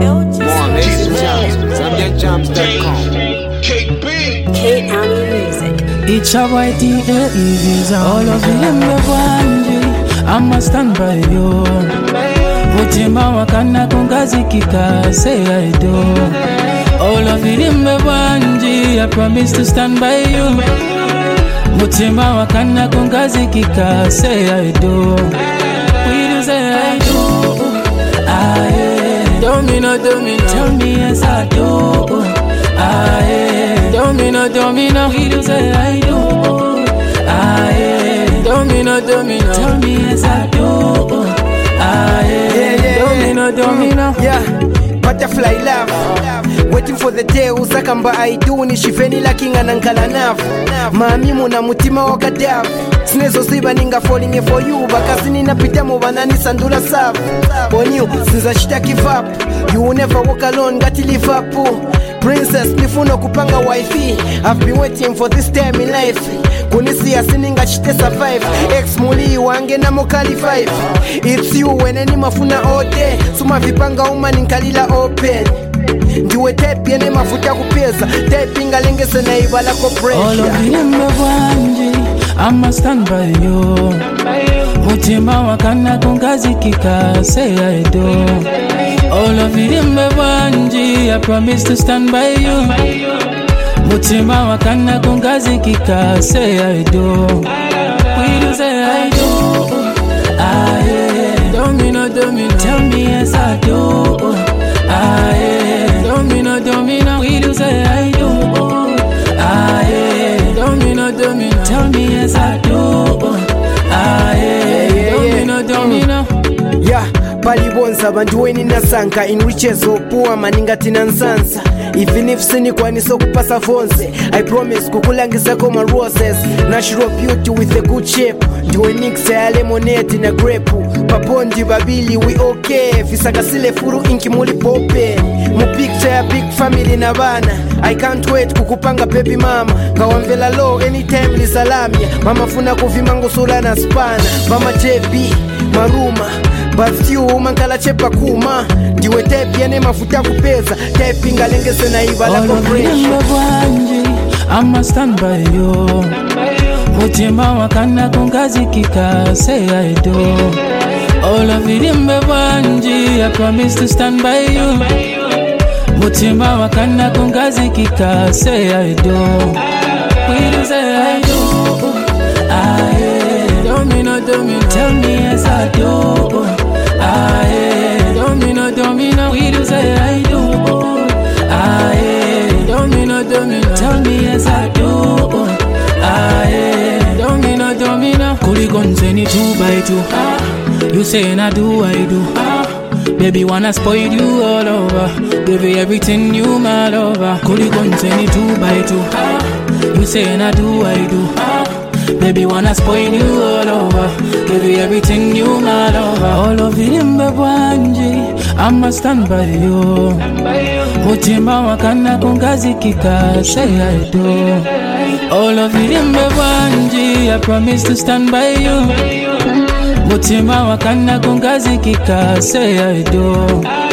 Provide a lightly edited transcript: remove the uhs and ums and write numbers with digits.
More amazing jams. ZambianJams.com. K-Ami Music. It's a white is all of them I'ma stand by you. Mutima wakana kungazikika, say I do. All of them I promise to stand by you. Mutima wakana kungazikika, say I do. We do say I do. Domino, tell me yes I do. Domino, we do say I do. Domino, tell me yes I do. Domino, yeah. Butterfly love, waiting for the day uzakamba aidu nishifeni lakinga nankala nafu mami muna mutima wakadafu sinezo ziba ninga falling for you bakazi ninapita mu banani sandula safu on you since I shita give up you will never walk alone gati Liverpool princess nifuno kupanga wifi I've been waiting for this time in life kunisi asininga chite survive ex muli wange na mokali 5 it's you when any mafuna all day suma vipanga uma ninkalila open ndiwe type yene mafuta kupeza typing alengese na ibala ko pressure all of them I'ma stand by you. Mutima wakana kungazikika, say I do. All of them I promise to stand by you. Mutima wakana kungazikika, say I do. We do say I do. Domino, tell me yes I do. Domino, we do say I do. Domino, tell me yes I do. Domino. Yeah, palibonza banduweni nasanka in riches opoa maninga tinansansa even if sini kwani so kupasa fonse I promise kukulangisa koma roses natural beauty with a good shape ndiwe mix ya lemonade na grape papondi babili we okay visakasile furu inki muli pope mu picture ya big family na bana I can't wait kukupanga baby mama kawamvela low anytime lisalamia mama funa kuvima ngusula na spana mama JB maruma but you mankala chepa kuma ndiwe type yene mafuta kupeza typing alengese na ibala compression I'ma stand by you. Mutima wakana kungazikika, say I do. All of them I promise to stand by you. Mutima wakana kungazikika, say I do. We do say I do. Domino, tell me yes I do. Domino, we do say I do. Domino, tell me yes I do. Domino, Kuligonzeni 2x2. You saying I do. Baby wanna spoil you all over. Give you everything you my lover. Kuligonzeni 2x2. You saying I do. Baby wanna spoil you all over. Give you everything you my lover. All of them I'ma stand by you. Mutima wakana kungazikika, say I do. All of them I promise to stand by you. Mutima wakana kungazikika, say I do.